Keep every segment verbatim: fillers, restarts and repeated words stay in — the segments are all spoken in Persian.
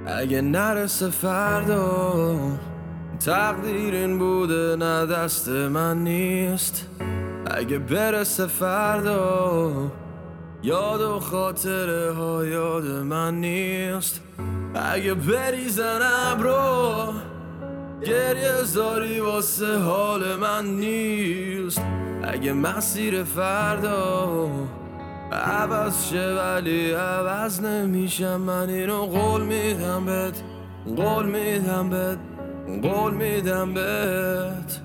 اگه نرسه فردا تقدیر این بوده نه دست من نیست. اگه برسه فردا یاد و خاطره ها یاد من نیست. اگه بریزن ابرو گریه زاری واسه حال من نیست. اگه مسیر فردا عوض شه ولی عوض نمیشم، من اینو قول میدم بهت، قول میدم بهت، قول میدم بهت.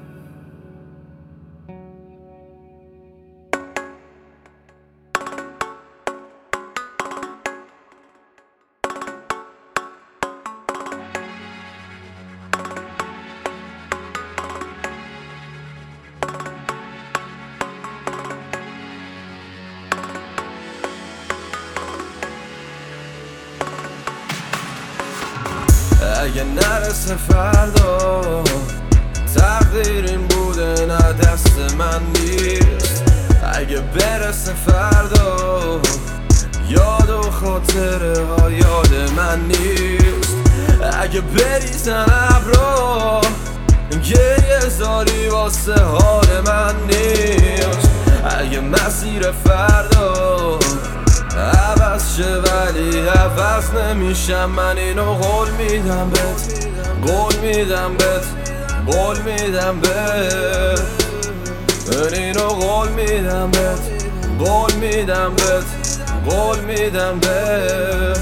اگه نرسه فردا تقدیر این بوده نه دست من نیست. اگه برسه فردا یاد و خاطره ها یاد من نیست. اگه بریزن ابرو گریه زاری واسه حال من نیست. اگه مسیر فردا عوض شه ولی عوض نمیشم، من اینو قول میدم بهت، قول میدم بهت، قول میدم بهت. من اینو قول میدم بهت، قول میدم بهت، قول میدم بهت.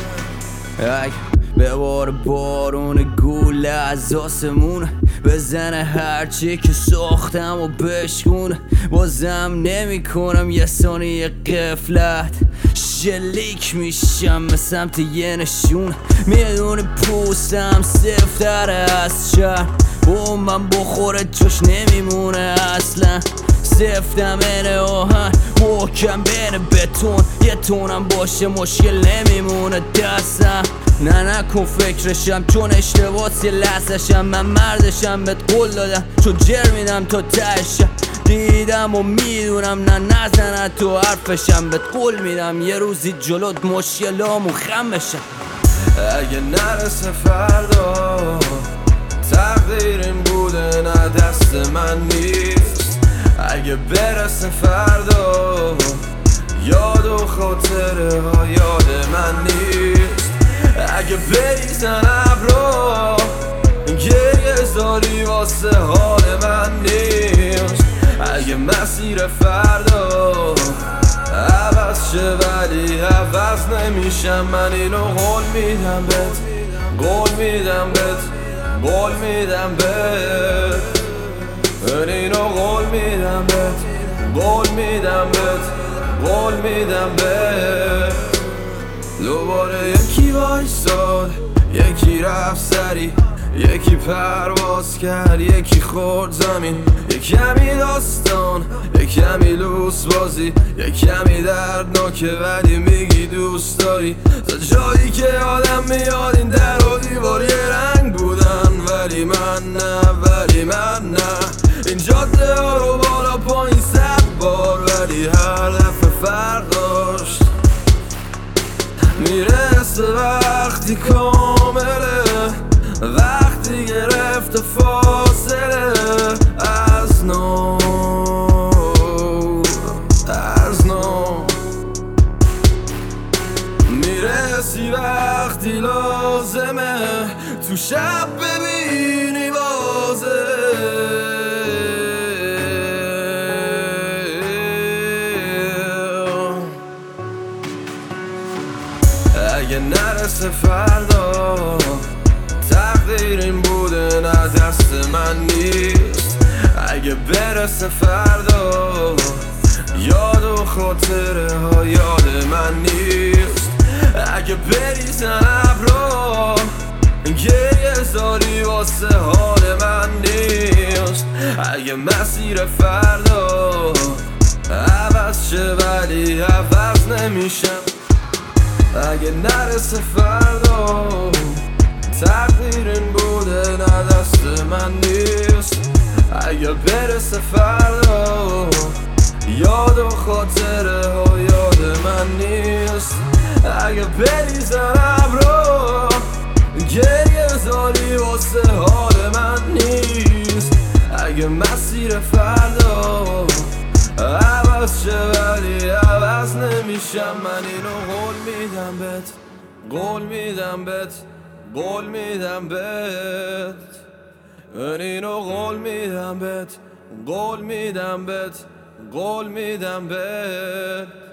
ببار بارون گوله از آسمون بزنه هرچی که ساختم و بشکونه. بازم نمی کنم یه ثانیه غفلت، شلیک میشم به سمت یه نشون. میدونه پوستم سفتره از شهر، با من بخوره جوش نمیمونه اصلا. سفتم اینه آهن محکم بین بتون، یه تونم باشه مشکل نمیمونه دستم. نه نکن فکرشم چون اشتباس یه لحظشم، من مردشم بهت قول دادم چون جر میدم تا تهشم. دیدم و میدونم نه نزنه تو حرفشم، بهت قول میدم یه روزی جلوت مشکلامو خم بشم. اگه نرسه فردا تقدیر این بوده نه دست من نیست. اگه برسه فردا یاد و خاطره ها یاد من نیست. اگه بریزن ابرو گریه زاری واسه حال من نیست. اگه مسیر فردا عوض شه ولی عوض نمیشم، من اینو قول میدم بهت، قول میدم بهت، قول میدم بهت. من اینو قول میدم بهت، قول میدم بهت، قول میدم بهت. دوباره یکی وایساد، یکی رفت سری، یکی پرواز کرد، یکی خورد زمین. یک کمی داستان، یک کمی لوس بازی، یک کمی دردناکه ولی میگی دوست داری. تا جایی که آدم میاد این در و دیوار یه رنگ بودن، ولی من نه، ولی من نه. این جاده ها رو بالا پایین صد بار ولی هر دفعه فرق داشت. میرسه وقتی کامله، وقتی گرفت فاصله از نو، از نو. میرسی وقتی لازمه تو شب ببینی بازه. اگه نرسه فردا تقدیر این بوده نه دست من نیست. اگه برسه فردا یاد و خاطره ها یاد من نیست. اگه بریزن ابرو گریه زاری واسه حال من نیست. اگه مسیر فردا عوض شه ولی عوض نمیشم، اگه نرسه فردا تقدیر این بوده نه دست من نیست. اگه برسه فردا یاد و خاطره ها یاد من نیست. اگه بریزن ابرو گریه زاری واسه حال من نیست. اگه مسیر فردا عوض شه ولی عوض نمیشم، من اینو قول میدم بهت، قول میدم بهت، قول میدم بهت. من اینو قول میدم بهت، قول میدم بهت، قول میدم بهت.